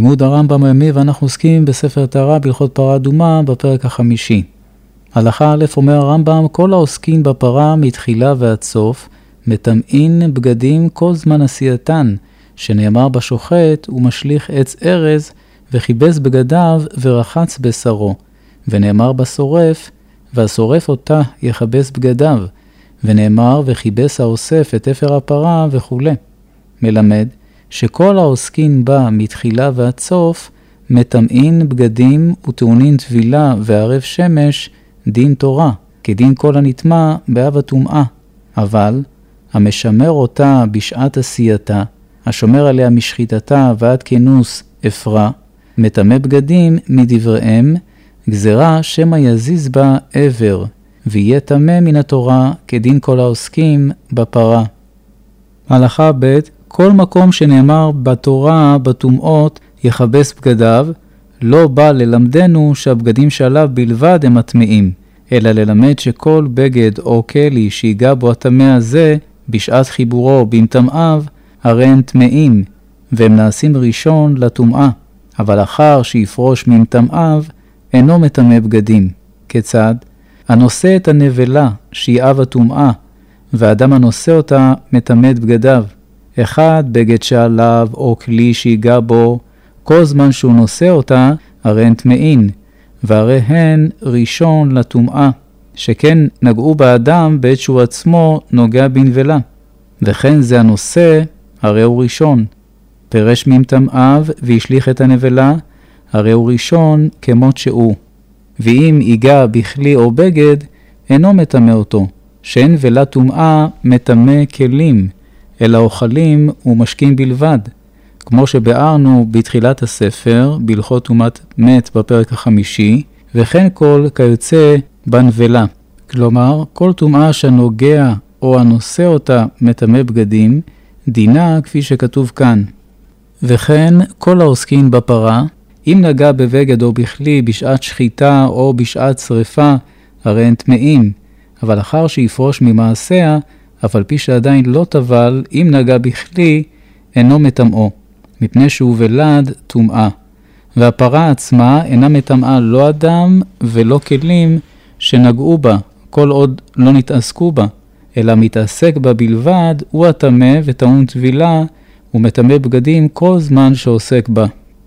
לימוד הרמב"ם היומי, ואנחנו עוסקים בספר טהרה בהלכות פרה אדומה בפרק החמישי. הלכה א' אומר הרמב"ם, כל העוסקים בפרה מתחילה ועד סוף, מטמאין בגדים כל זמן עשייתן, שנאמר בשוחט, הוא משליך עץ ארז, וכיבס בגדיו ורחץ בשרו, ונאמר בשורף, והשורף אותה יכבס בגדיו, ונאמר וכיבס האוסף את אפר הפרה וכו'. מלמד שכל העוסקים בה מתחילה ועד סוף, מטמאין בגדים וטעונין טבילה וערב שמש, דין תורה, כדין כל הנטמע באב הטומאה. אבל המשמר אותה בשעת עשייתה, השומר עליה משחיטתה ועד כינוס אפרה, מטמא בגדים מדבריהם, גזרה שמא יזיז בה עבר, ויהיה טמא מן התורה כדין כל העוסקים בפרה. הלכה ב' כל מקום שנאמר בתורה בטומאות יכבס בגדיו, לא בא ללמדנו שהבגדים שעליו בלבד הם הטמאים, אלא ללמד שכל בגד או כלי שיגע בו הטמא הזה בשעת חיבורו במטמאיו, הרי הם טמאים, והם נעשים ראשון לטומאה, אבל אחר שיפרוש ממטמאיו, אינו מטמא בגדים. כיצד? הנושא את הנבלה שהיא אב הטומאה, והאדם הנושא אותה מטמא את בגדיו. אחד בגד שעליו או כלי שיגע בו, כל זמן שהוא נושא אותה, הרי הן טמאין, והרי הן ראשון לטומאה, שכן נגעו באדם בעת שהוא עצמו נוגע בנבלה. וכן זה הנושא, הרי הוא ראשון. פרש ממטמאיו והשליך את הנבלה, הרי הוא ראשון כמות שהוא. ואם ייגע בכלי או בגד, אינו מטמא אותו, שאין נבלה טומאה מטמא כלים, אלא אוכלים ומשקים בלבד, כמו שבארנו בתחילת הספר, בהלכות טומאת מת בפרק החמישי, וכן כל כיוצא בנבלה. כלומר, כל טומאה שנוגע או הנושא אותה מטמא בגדים, דינה כפי שכתוב כאן. וכן כל העוסקים בפרה, אם נגע בבגד או בכלי בשעת שחיטה או בשעת שריפה, הרי הן טמאים, אבל אחר שיפרוש ממעשיה, אף על פי שעדיין לא טבל, אם נגע בכלי, אינו מטמאו, מפני שהוא ולד טומאה. והפרה עצמה אינה מטמאה לא אדם ולא כלים שנגעו בה, כל עוד לא נתעסקו בה, אלא מתעסק בה בלבד, הוא הטמא וטעון טבילה, ומטמא בגדים כל זמן שעוסק בה.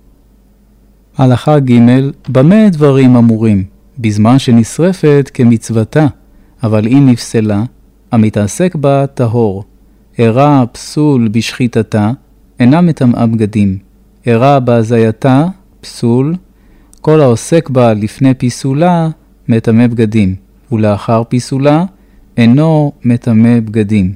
הלכה ג' במה דברים אמורים? בזמן שנשרפת כמצוותה, אבל אם נפסלה, המתעסק בה טהור. ערה פסול בשחיטתה, אינה מטמאה בגדים. ערה בהזייתה, פסול. כל העוסק בה לפני פיסולה, מטמא בגדים. ולאחר פיסולה, אינו מטמא בגדים.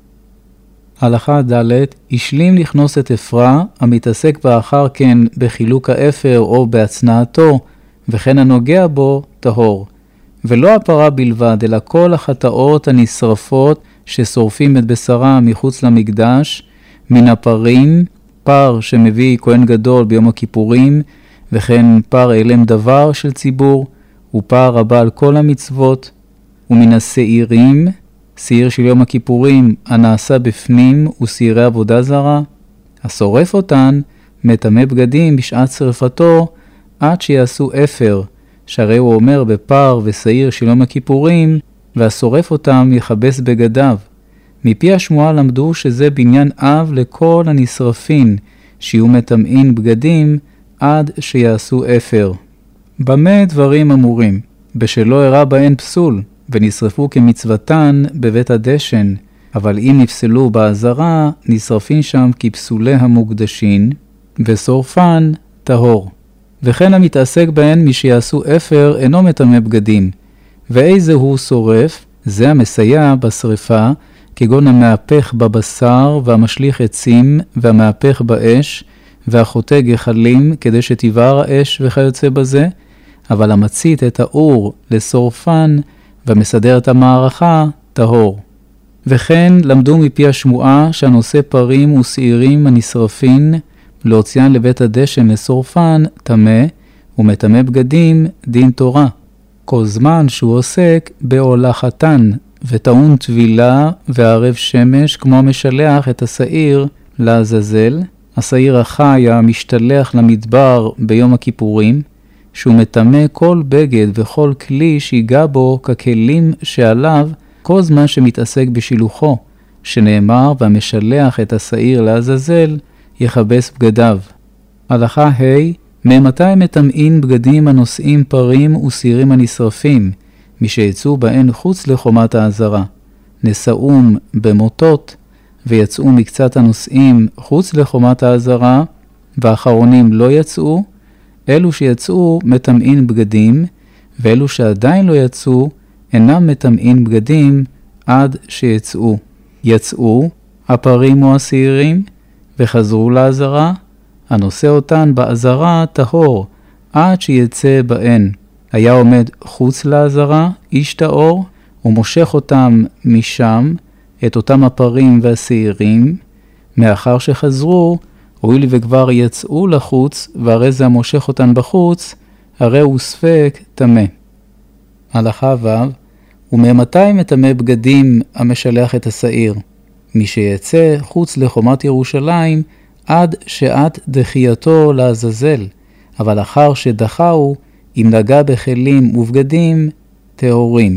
הלכה ד' השלים לכנוס את אפרה, המתעסק בה אחר כן בחילוק האפר או בהצנעתו, וכן הנוגע בו טהור. ולא הפרה בלבד, אלא כל החטאות הנשרפות ששורפים את בשרה מחוץ למקדש, מן הפרים, פר שמביא כהן גדול ביום הכיפורים, וכן פר אילם דבר של ציבור, ופר הבא על כל המצוות, ומן השעירים, שעיר של יום הכיפורים הנעשה בפנים ושעירי עבודה זרה, השורף אותן מטמא בגדים בשעת שרפתו עד שיעשו אפר, שהרי הוא אומר בפר ושעיר של יום הכיפורים, והשורף אותם יכבס בגדיו. מפי השמועה למדו שזה בניין אב לכל הנשרפין, שיהיו מטמאין בגדים עד שיעשו אפר. במה דברים אמורים? בשלא הראה בהן פסול, ונשרפו כמצוותן בבית הדשן, אבל אם נפסלו בעזרה, נשרפין שם כפסולי המוקדשין, ושורפן טהור. וכן המתעסק בהן משיעשו אפר אינו מטמא בגדים. ואיזה הוא שורף? זה המסייע בשריפה, כגון המהפך בבשר והמשליך עצים והמהפך באש, והחוטא גחלים כדי שתבער האש וכיוצא בזה, אבל המצית את האור לשורפן ומסדר את המערכה טהור. וכן למדו מפי השמועה שהנושא פרים ושעירים הנשרפין, להוציאן לבית הדשן לשורפן טמא, ומטמא בגדים דין תורה, כל זמן שהוא עוסק בהולכתן, וטעון טבילה וערב שמש כמו המשלח את השעיר לעזאזל, השעיר החי המשתלח למדבר ביום הכיפורים, שהוא מטמא כל בגד וכל כלי שיגע בו ככלים שעליו כל זמן שמתעסק בשילוחו, שנאמר והמשלח את השעיר לעזאזל יכבס בגדיו. הלכה ה' ממתי מטמאין בגדים הנושאים פרים וסירים הנשרפים, משייצאו בהן חוץ לחומת העזרה, נשאום במוטות, ויצאו מקצת הנושאים חוץ לחומת העזרה, והאחרונים לא יצאו, אלו שיצאו מטמאין בגדים, ואלו שעדיין לא יצאו אינם מטמאין בגדים עד שיצאו. יצאו הפרים או השעירים וחזרו לעזרה, הנושא אותן בעזרה טהור עד שיצא בהן. היה עומד חוץ לעזרה איש טהור ומושך אותם משם, את אותם הפרים והשעירים, מאחר שחזרו, הואיל וכבר יצאו לחוץ, והרי זה המושך אותן בחוץ, הרי הוא ספק טמא. הלכה ו' וממתי מטמא בגדים המשלח את השעיר? מי שיצא חוץ לחומת ירושלים עד שעת דחייתו לעזאזל, אבל אחר שדחהו, אם נגע בכלים ובגדים, טהורים.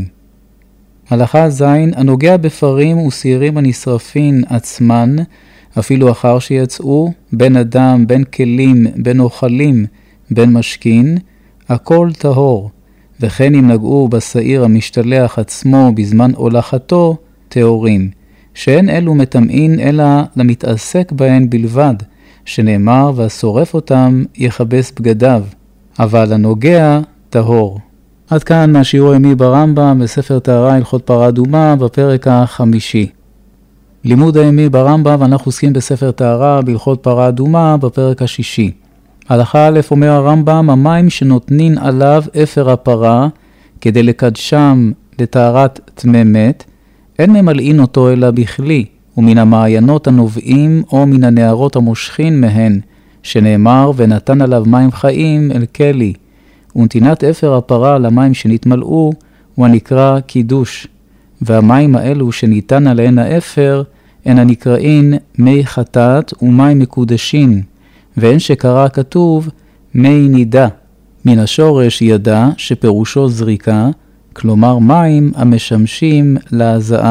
הלכה ז' הנוגע בפרים ושעירים הנשרפין עצמן, אפילו אחר שיצאו, בין אדם, בין כלים, בין אוכלים, בין משכין, הכל טהור, וכן אם נגעו בשעיר המשתלח עצמו בזמן הולכתו, טהורים, שאין אלו מטמאין אלא למתעסק בהן בלבד, שנאמר והשורף אותם יכבס בגדיו, אבל הנוגע טהור. עד כאן מהשיעור היומי ברמב"ם בספר טהרה הלכות פרה אדומה בפרק החמישי. לימוד היומי ברמב"ם ואנחנו עוסקים בספר טהרה בהלכות פרה אדומה בפרק השישי. הלכה א' אומר הרמב"ם, המים שנותנין עליו אפר הפרה כדי לקדשם לטהרת טמא מת, אין ממלאין אותו אלא בכלי, ומן המעיינות הנובעים או מן הנהרות המושכין מהן, שנאמר ונתן עליו מים חיים אל כלי, ונתינת אפר הפרה על המים שנתמלאו הוא הנקרא קידוש, והמים האלו שניתן עליהן האפר הן הנקראים מי חטאת ומים מקודשים, ואין שקרא כתוב מי נידה, מן השורש ידע שפירושו זריקה, כלומר מים המשמשים להזעה.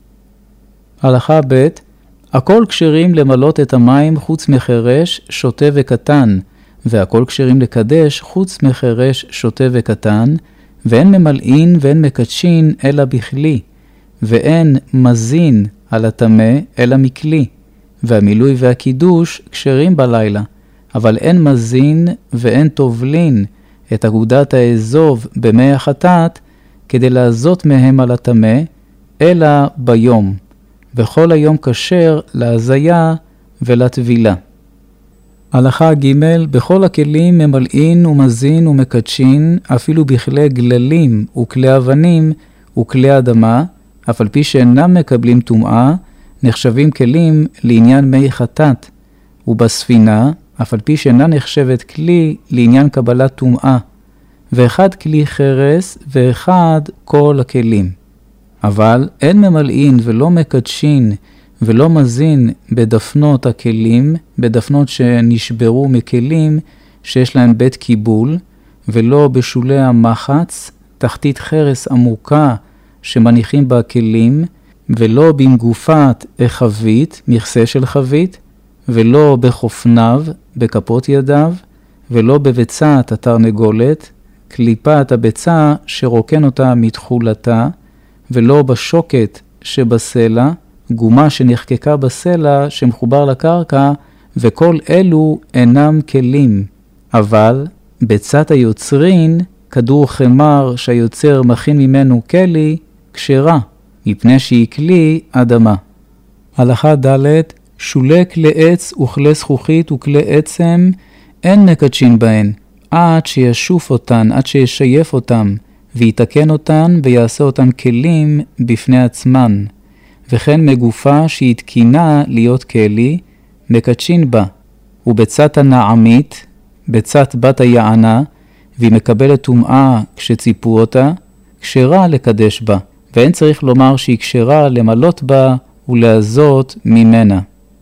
הלכה ב' הכל כשרים למלות את המים חוץ מחרש, שוטה וקטן, והכל כשרים לקדש חוץ מחרש, שוטה וקטן, ואין ממלאין ואין מקדשין אלא בכלי, ואין מזין על הטמא אלא מכלי, והמילוי והקידוש כשרים בלילה, אבל אין מזין ואין טובלין את אגודת האזוב במי החטאת, כדי לעזות מהם על הטמא, אלא ביום, וכל היום כשר להזיה ולטבילה. הלכה ג' בכל הכלים ממלאין ומזין ומקדשין, אפילו בכלי גללים וכלי אבנים וכלי אדמה, אף על פי שאינם מקבלים טומאה, נחשבים כלים לעניין מי חטאת, ובספינה, אף על פי שאינה נחשבת כלי לעניין קבלת טומאה, ואחד כלי חרס ואחד כל הכלים. אבל אין ממלאין ולא מקדשין ולא מזין בדפנות הכלים, בדפנות שנשברו מכלים שיש להם בית קיבול, ולא בשולי המחץ, תחתית חרס עמוקה שמניחים בה כלים, ולא במגופת חבית, מכסה של חבית, ולא בחופניו, בכפות ידיו, ולא בביצת התרנגולת, קליפת הביצה שרוקן אותה מתחולתה, ולא בשוקת שבסלע, גומה שנחקקה בסלע שמחובר לקרקע, וכל אלו אינם כלים. אבל ביצת היוצרין, כדור חמר שהיוצר מכין ממנו כלי, כשרה, מפני שהיא כלי אדמה. הלכה ד' שולי כלי עץ וכלי זכוכית וכלי עצם, אין מקדשין בהן, עד שישוף אותן, עד שישייף אותן, ויתקן אותן ויעשה אותן כלים בפני עצמן. וכן מגופה שהיא תקינה להיות כלי, מקדשין בה. ובצת הנעמית, בצת בת היענה, והיא מקבלת טומאה כשציפו אותה, כשרה לקדש בה, ואין צריך לומר שהיא כשרה למלות בה ולעזות ממנה.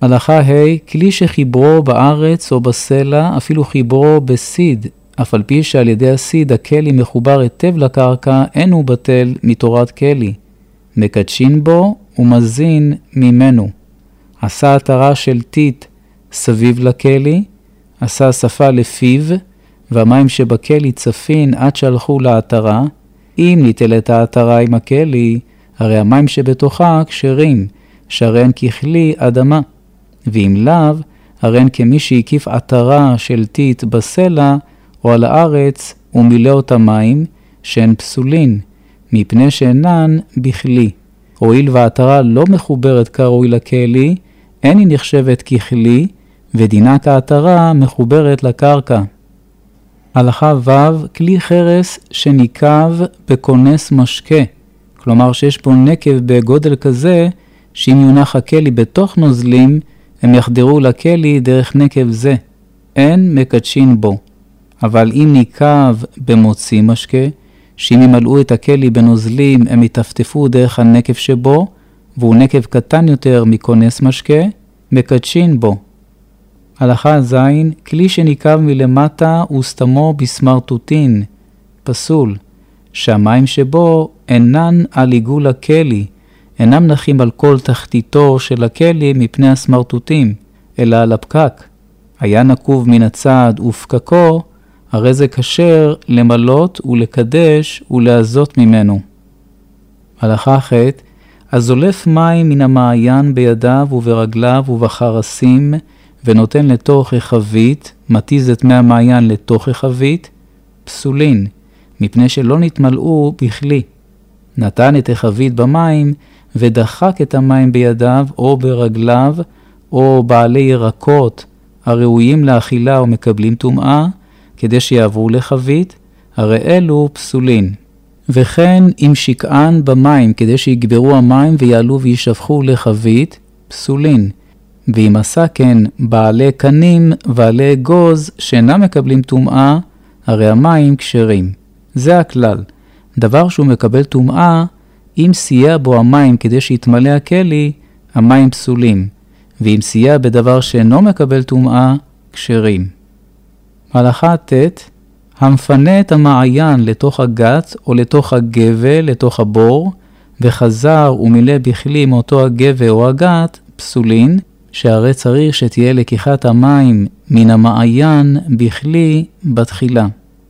הלכה ה' כלי שחיברו בארץ או בסלע, אפילו חיברו בסיד, אף על פי שעל ידי הסיד הכלי מחובר היטב לקרקע, אין הוא בטל מתורת כלי. מקדשין בו ומזין ממנו. עשה התרה של טיט סביב לכלי, עשה שפה לפיו, והמים שבכלי צפין עד שהלכו להתרה. אם ניטלת ההתרה עם הכלי, הרי המים שבתוכה כשרים, שהרי הן ככלי אדמה. ואם לאו, הרי הן כמי שהקיף התרה של טיט בסלע או על הארץ, ומילא אותה מים שהן פסולין, מפני שאינן בכלי. הואיל וההתרה לא מחוברת כראוי לכלי, אין היא נחשבת ככלי, ודינה כהתרה מחוברת לקרקע. הלכה ו' כלי חרס שניקב בכונס משקה, כלומר שיש פה נקב בגודל כזה, שאם יונח הכלי בתוך נוזלים, הם יחדרו לכלי דרך נקב זה. אין מקדשין בו. אבל אם ניקב במוציא משקה, שאם ימלאו את הכלי בנוזלים, הם יטפטפו דרך הנקב שבו, והוא נקב קטן יותר מכונס משקה, מקדשין בו. הלכה ז' כלי שניקב מלמטה וסתמו בסמרטוטין, פסול, שהמים שבו אינן על עיגול הכלי, אינם נחים על כל תחתיתו של הכלי מפני הסמרטוטים, אלא על הפקק. היה נקוב מן הצד ופקקו, הרי זה כשר למלות ולקדש ולעזות ממנו. הלכה ח' הזולף מים מן המעיין בידיו וברגליו ובחרסים, ונותן לתוך החבית, מתיז את מי המעיין לתוך החבית, פסולין, מפני שלא נתמלאו בכלי. נתן את החבית במים, ודחק את המים בידיו או ברגליו, או בעלי ירקות הראויים לאכילה או מקבלים טומאה, כדי שיעברו לחבית, הרי אלו פסולין. וכן אם שקען במים, כדי שיגברו המים ויעלו וישפכו לחבית, פסולין. ואם עשה כן בעלי קנים ועלי גוז שאינם מקבלים טומאה, הרי המים כשרים. זה הכלל. דבר שהוא מקבל טומאה, אם סייע בו המים כדי שיתמלא הכלי, המים פסולים. ואם סייע בדבר שאינו מקבל טומאה, כשרים. הלכה ט' המפנה את המעיין לתוך הגת או לתוך הגבה, לתוך הבור, וחזר ומילא בכלי מאותו הגבה או הגת, פסולין, שהרי צריך שתהיה לקיחת המים מן המעיין בכלי בתחילה.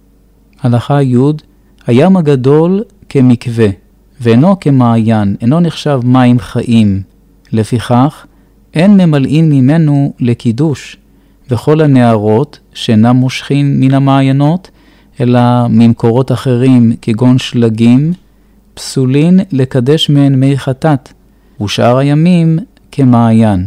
הלכה י' הים הגדול כמקווה, ואינו כמעיין, אינו נחשב מים חיים. לפיכך, אין ממלאים ממנו לקידוש, וכל הנערות שאינם מושכים מן המעיינות, אלא ממקורות אחרים כגון שלגים, פסולין לקדש מהן מי חטאת, ושאר הימים כמעיין.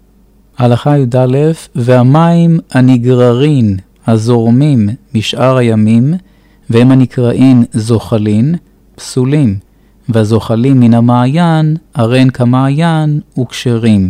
הלכה י"א והמים הנגררין, הזורמים משאר הימים, והם הנקראים זוחלין, פסולים, והזוחלים מן המעיין, הרי כמעיין וכשרים.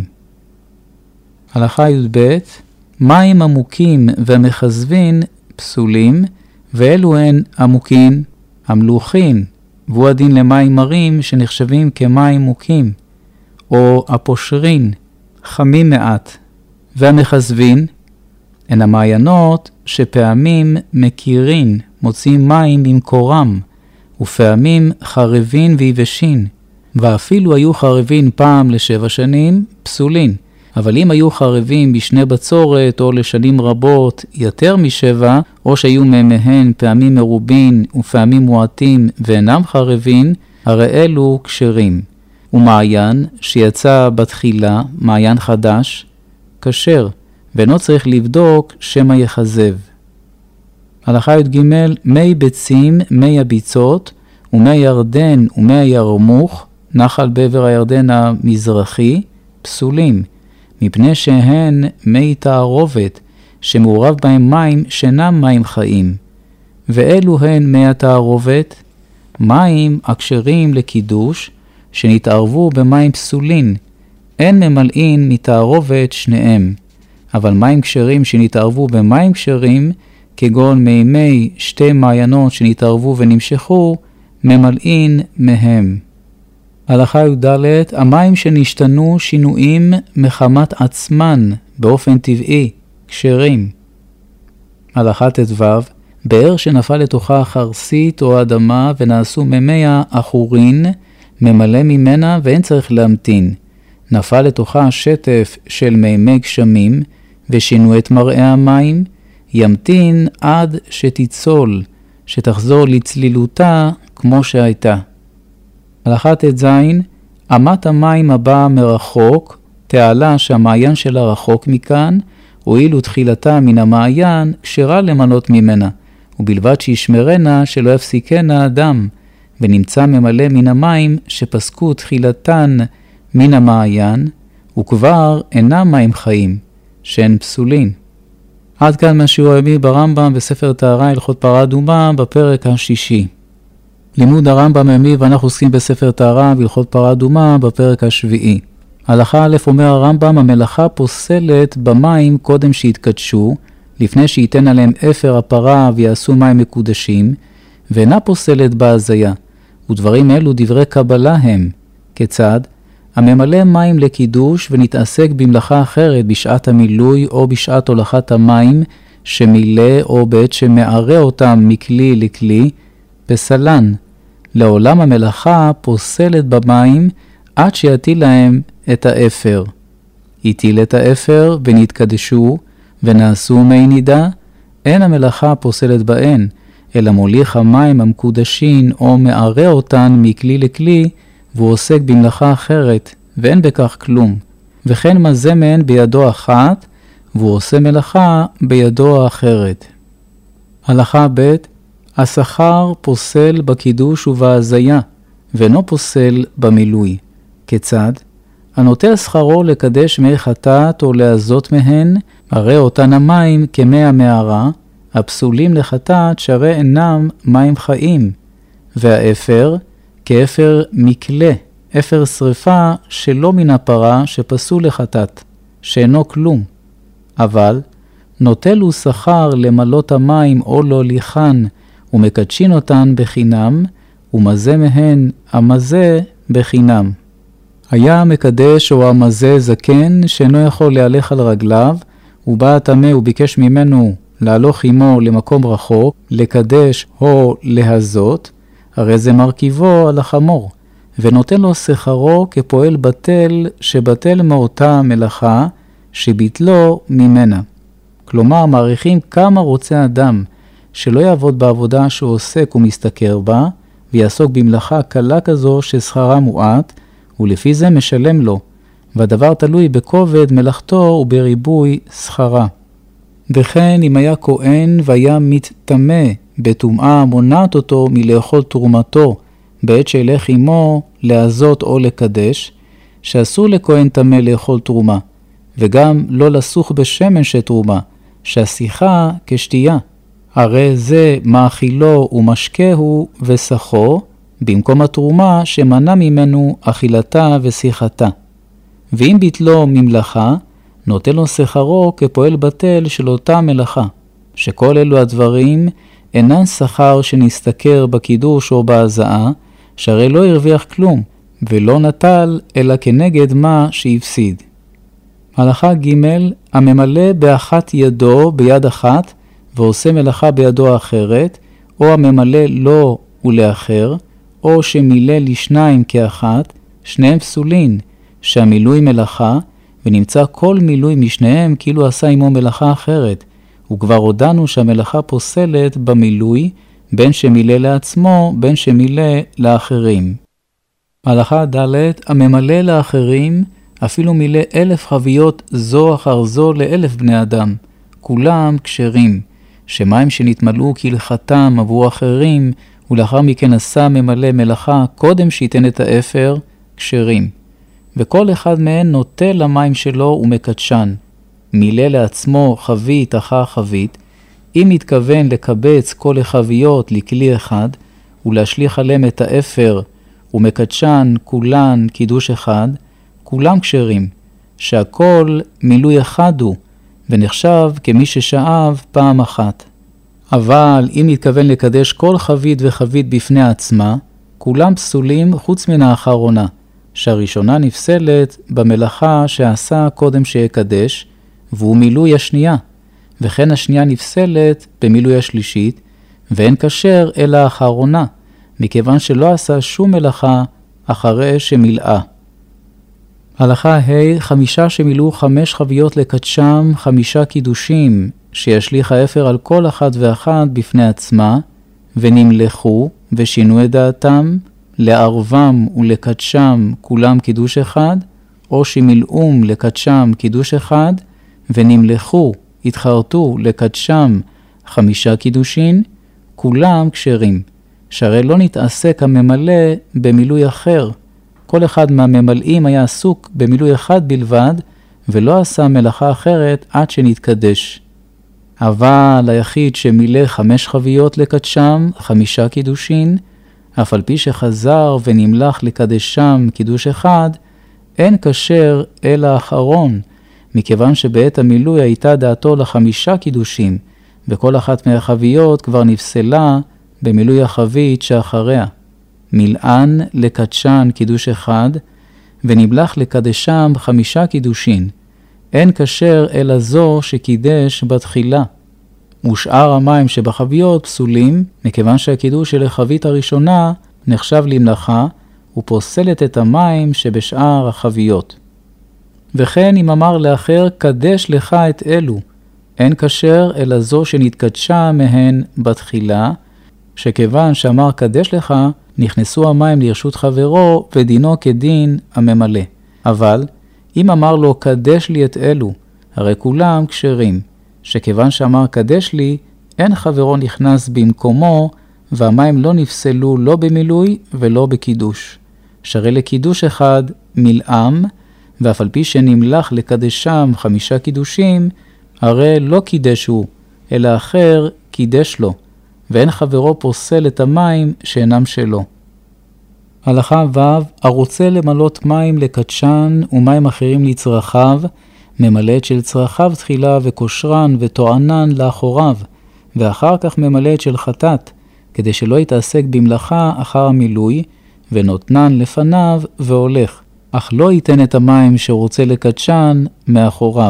הלכה י"ב מים עמוקים ומחזבין פסולים, ואלו הן עמוקים, המלוכין, והוא הדין למים מרים שנחשבים כמים מוקים, או הפושרין, חמים מעט, והמחזבין הן המעיינות שפעמים מכירין, מוצאים מים במקורם, ופעמים חרבין ויבשין, ואפילו היו חרבין פעם ל7 שנים, פסולין. אבל אם היו חרבים בשני בצורת או לשנים רבות יותר מ7, או שהיו מהן פעמים מרובין ופעמים מועטים ואינם חרבין, הרי אלו כשרים. ומעיין שיצא בתחילה, מעיין חדש, כשר, ואינו צריך לבדוק שמא יחזב. הלכה י"ג מי ביצים, מי הביצות, ומי ירדן ומי הירמוך, נחל בעבר הירדן המזרחי, פסולים, מפני שהן מי תערובת, שמעורב בהם מים שאינם מים חיים. ואלו הן מי התערובת, מים הכשרים לקידוש, שנתערבו במים פסולין, אין ממלאים מתערובת שניהם. אבל מים כשרים שנתערבו במים כשרים, כגון מימי 2 מעיינות שנתערבו ונמשכו, ממלאים מהם. הלכה י"ד, המים שנשתנו שינויים מחמת עצמן באופן טבעי, כשרים. הלכה ט"ו, באר שנפל לתוכה חרסית או אדמה ונעשו ממיה אחורין, ממלא ממנה ואין צריך להמתין. נפל לתוכה שטף של מימי גשמים ושינו את מראה המים, ימתין עד שתצול, שתחזור לצלילותה כמו שהייתה. הלכה ט"ז, אמת המים הבאה מרחוק, תעלה שהמעיין שלה רחוק מכאן, הואיל ותחילתה מן המעיין כשרה למנות ממנה, ובלבד שישמרנה שלא יפסיקנה דם, ונמצא ממלא מן המים שפסקו תחילתן מן המעיין, וכבר אינם מים חיים, שהן פסולים. עד כאן מהשיעור היומי ברמב"ם בספר טהרה הלכות פרה אדומה בפרק השישי. לימוד הרמב"ם היומי ואנחנו עוסקים בספר טהרה והלכות פרה אדומה בפרק השביעי. הלכה א' אומר הרמב"ם, המלאכה פוסלת במים קודם שהתקדשו, לפני שייתן עליהם אפר הפרה ויעשו מים מקודשים, ואינה פוסלת בהזיה, ודברים אלו דברי קבלה הם. כיצד? הממלא מים לקידוש ונתעסק במלאכה אחרת בשעת המילוי או בשעת הולכת המים שמילא או בעת שמערה אותם מכלי לכלי, פסלן. לעולם המלאכה פוסלת במים עד שיטיל להם את האפר. הטיל את האפר ונתקדשו ונעשו מי נידה, אין המלאכה פוסלת בהן, אלא מוליך המים המקודשים או מערה אותן מכלי לכלי, והוא עוסק במלאכה אחרת, ואין בכך כלום. וכן מזה מהן בידו אחת, והוא עושה מלאכה בידו האחרת. הלכה ב', השכר פוסל בקידוש ובהזיה, ואינו פוסל במילוי. כיצד? הנוטל שכרו לקדש מי חטאת או להזות מהן, הרי אותן המים כמי המערה, הפסולים לחטאת שהרי אינם מים חיים, והאפר כאפר מקלה, אפר שריפה שלא מן הפרה שפסול לחטאת, שאינו כלום. אבל נוטל הוא שכר למלות המים או להוליכן, ומקדשין אותן בחינם, ומזה מהן המזה בחינם. היה המקדש או המזה זקן שאינו יכול להלך על רגליו, ובא הטמא וביקש ממנו להלוך עמו למקום רחוק, לקדש או להזות, הרי זה מרכיבו על החמור, ונותן לו שכרו כפועל בטל שבטל מאותה מלאכה שביטלו ממנה. כלומר, מעריכים כמה רוצה אדם שלא יעבוד בעבודה שהוא עוסק ומשתכר בה, ויעסוק במלאכה קלה כזו ששכרה מועט, ולפי זה משלם לו, והדבר תלוי בכובד מלאכתו ובריבוי שכרה. וכן אם היה כהן והיה מתטמא בטומאה מונעת אותו מלאכול תרומתו בעת שילך עמו להזות או לקדש, שאסור לכהן טמא לאכול תרומה, וגם לא לסוך בשמן שתרומה, שהשיחה כשתייה. הרי זה מאכילו ומשקהו וסחו, במקום התרומה שמנע ממנו אכילתה ושיחתה. ואם ביטלו ממלאכה, נותן לו שכרו כפועל בטל של אותה מלאכה, שכל אלו הדברים אינן שכר שנסתכר בקידוש או בהזעה, שהרי לא הרוויח כלום, ולא נטל אלא כנגד מה שהפסיד. הלכה ג', הממלא באחת ידו ביד אחת, ועושה מלאכה בידו האחרת, או הממלא לו ולאחר, או שמילא לשניים כאחת, שניהם פסולין, שהמילוי מלאכה, ונמצא כל מילוי משניהם כאילו עשה עמו מלאכה אחרת, וכבר הודענו שהמלאכה פוסלת במילוי, בין שמילא לעצמו, בין שמילא לאחרים. הלכה ד', הממלא לאחרים, אפילו מילא 1000 חביות זו אחר זו ל1000 בני אדם, כולם כשרים, שמים שנתמלאו כהלכתם עבור אחרים, ולאחר מכן עשה ממלא מלאכה קודם שייתן את האפר, כשרים. וכל אחד מהן נוטה למים שלו ומקדשן. מילא לעצמו חבית אחר חבית, אם מתכוון לקבץ כל החביות לכלי אחד, ולהשליך עליהם את האפר ומקדשן כולן קידוש אחד, כולם כשרים, שהכל מילוי אחד הוא, ונחשב כמי ששאב פעם אחת. אבל אם מתכוון לקדש כל חבית וחבית בפני עצמה, כולם פסולים חוץ מן האחרונה, שהראשונה נפסלת במלאכה שעשה קודם שיקדש, והוא מילוי השנייה, וכן השנייה נפסלת במילוי השלישית, ואין כשר אלא האחרונה, מכיוון שלא עשה שום מלאכה אחרי שמילאה. הלכה ה' 5 שמילאו 5 חביות לקדשם 5 קידושים, שישליך האפר על כל אחת ואחת בפני עצמה, ונמלכו ושינו את דעתם, לערבם ולקדשם כולם קידוש אחד, או שמילאום לקדשם קידוש אחד, ונמלכו, התחרטו לקדשם 5 קידושין, כולם כשרים, שהרי לא נתעסק הממלא במילוי אחר. כל אחד מהממלאים היה עסוק במילוי אחד בלבד, ולא עשה מלאכה אחרת עד שנתקדש. אבל היחיד שמילא 5 חביות לקדשם 5 קידושין, אף על פי שחזר ונמלך לקדשם קידוש אחד, אין כשר אלא האחרון, מכיוון שבעת המילוי הייתה דעתו ל5 קידושים, וכל אחת מהחביות כבר נפסלה במילוי החבית שאחריה. מילאן לקדשן קידוש אחד, ונמלך לקדשם 5 קידושין. אין כשר אלא זו שקידש בתחילה. ושאר המים שבחביות פסולים, מכיוון שהקידוש של החבית הראשונה נחשב למלאכה, ופוסלת את המים שבשאר החביות. וכן אם אמר לאחר, קדש לך את אלו, אין כשר אלא זו שנתקדשה מהן בתחילה, שכיוון שאמר קדש לך, נכנסו המים לרשות חברו, ודינו כדין הממלא. אבל אם אמר לו קדש לי את אלו, הרי כולם כשרים, שכיוון שאמר קדש לי, אין חברו נכנס במקומו, והמים לא נפסלו לא במילוי ולא בקידוש. שהרי לקידוש אחד מילאם, ואף על פי שנמלך לקדשם 5 קידושים, הרי לא קידשו, אלא אחר קידש לו, ואין חברו פוסל את המים שאינם שלו. הלכה ו' הרוצה למלות מים לקדשן ומים אחרים לצרכיו, ממלא את של צרכיו תחילה וקושרן ותוענן לאחוריו, ואחר כך ממלא את של חטאת, כדי שלא יתעסק במלאכה אחר המילוי, ונותנן לפניו והולך, אך לא ייתן את המים שרוצה לקדשן מאחוריו.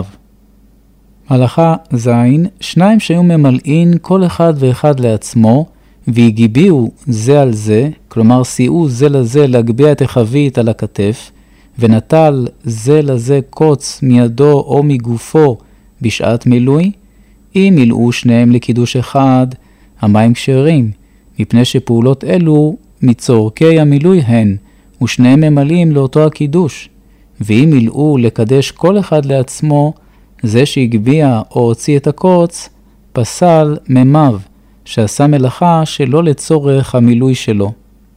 הלכה ז' 2 שהיו ממלאים כל אחד ואחד לעצמו, והגיביאו זה על זה, כלומר סייעו זה לזה להגביע את החבית על הכתף, ונטל זה לזה קוץ מידו או מגופו בשעת מילוי, אם מילאו שניהם לקידוש אחד, המים כשרים, מפני שפעולות אלו מצורכי המילוי הן, ושניהם ממלאים לאותו הקידוש. ואם מילאו לקדש כל אחד לעצמו, זה שהגביע או הוציא את הקוץ, פסל ממב, שעשה מלאכה שלא לצורך המילוי שלו.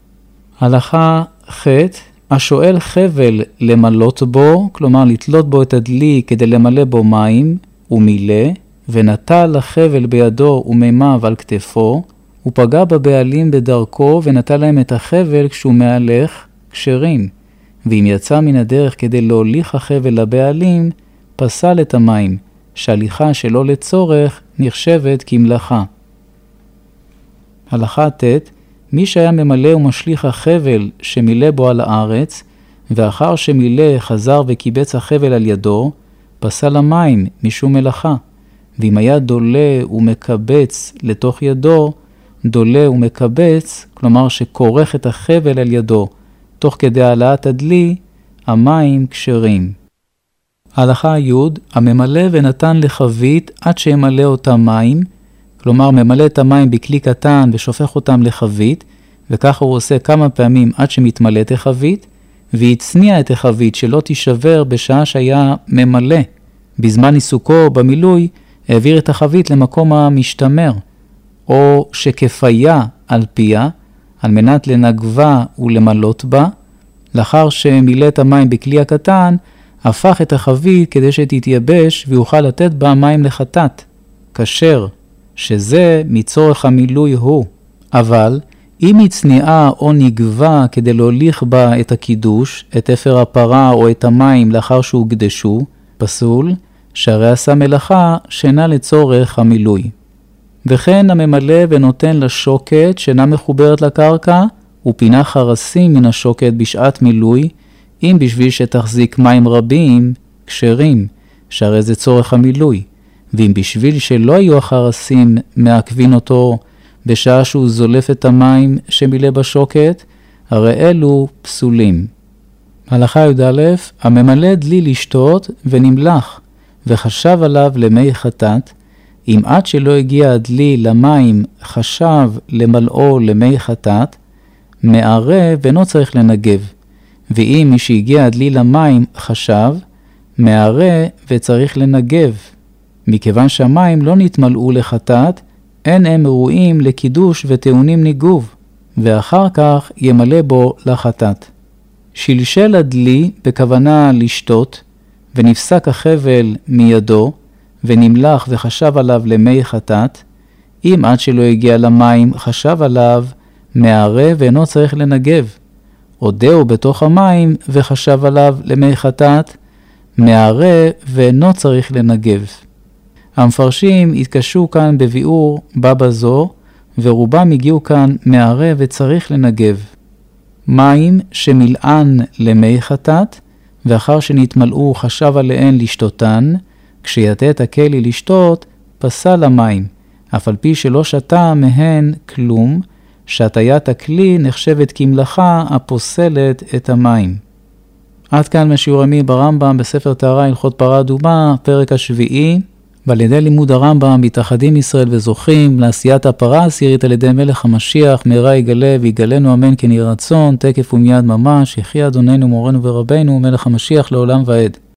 הלכה ח' השואל חבל למלות בו, כלומר לתלות בו את הדלי כדי למלא בו מים, ומילא, ונטל החבל בידו וממיו על כתפו, ופגע בבעלים בדרכו ונטל להם את החבל כשהוא מהלך כשרים. ואם יצא מן הדרך כדי להוליך החבל לבעלים, פסל את המים, שהליכה שלא לצורך נחשבת כמלאכה. הלכה ט' מי שהיה ממלא ומשליך החבל שמילא בו על הארץ, ואחר שמילא חזר וקיבץ החבל על ידו, פסל המים משום מלאכה. ואם היה דולה ומקבץ לתוך ידו, דולה ומקבץ, כלומר שכורך את החבל על ידו, תוך כדי העלאת הדלי, המים כשרים. הלכה י' הממלא ונתן לחבית עד שימלא אותה מים, כלומר ממלא את המים בכלי קטן ושופך אותם לחבית, וככה הוא עושה כמה פעמים עד שמתמלאת החבית, והצניע את החבית שלא תישבר בשעה שהיה ממלא. בזמן עיסוקו במילוי העביר את החבית למקום המשתמר, או שכפיה על פיה, על מנת לנגבה ולמלות בה. לאחר שמילא את המים בכלי הקטן, הפך את החבית כדי שתתייבש ויוכל לתת בה מים לחטאת, כשר, שזה מצורך המילוי הוא. אבל אם הצניעה או נגבה כדי להוליך בה את הקידוש, את אפר הפרה או את המים לאחר שהוקדשו, פסול, שהרי עשה מלאכה שאינה לצורך המילוי. וכן הממלא ונותן לשוקת שאינה מחוברת לקרקע, ופינה חרסים מן השוקת בשעת מילוי, אם בשביל שתחזיק מים רבים, כשרים, שהרי זה צורך המילוי, ואם בשביל שלא יהיו החרסים מעכבין אותו בשעה שהוא זולף את המים שמילא בשוקת, הרי אלו פסולים. הלכה י"א, הממלא דלי לשתות ונמלח, וחשב עליו למי חטאת, אם עד שלא הגיע הדלי למים חשב למלאו למי חטאת, מערה ואינו צריך לנגב. ואם מי שהגיע הדלי למים חשב, מערה וצריך לנגב. מכיוון שהמים לא נתמלאו לחטאת, אין הם ראויים לקידוש וטעונים ניגוב, ואחר כך ימלא בו לחטאת. שלשל הדלי בכוונה לשתות, ונפסק החבל מידו, ונמלח וחשב עליו למי חטאת, אם עד שלא הגיע למים חשב עליו, מערה ואינו צריך לנגב. עודהו בתוך המים וחשב עליו למי חטאת, מערה ואינו צריך לנגב. המפרשים התקשו כאן בביאור בבא זו, ורובם הגיעו כאן מערה וצריך לנגב. מים שמילאן למי חטאת, ואחר שנתמלאו חשב עליהן לשתותן, כשיתה את הכלי לשתות, פסל המים, אף על פי שלא שתה מהן כלום, שתיית הכלי נחשבת כמלאכה הפוסלת את המים. עד כאן משיעור יומי ברמב"ם בספר טהרה הלכות פרה אדומה, פרק השביעי, ועל ידי לימוד הרמב"ם מתאחדים ישראל וזוכים לעשיית הפרה העשירית על ידי מלך המשיח, מהרה יגלה ויגלנו אמן כן יהי רצון, תקף ומיד ממש, יחי אדוננו מורנו ורבנו, מלך המשיח לעולם ועד.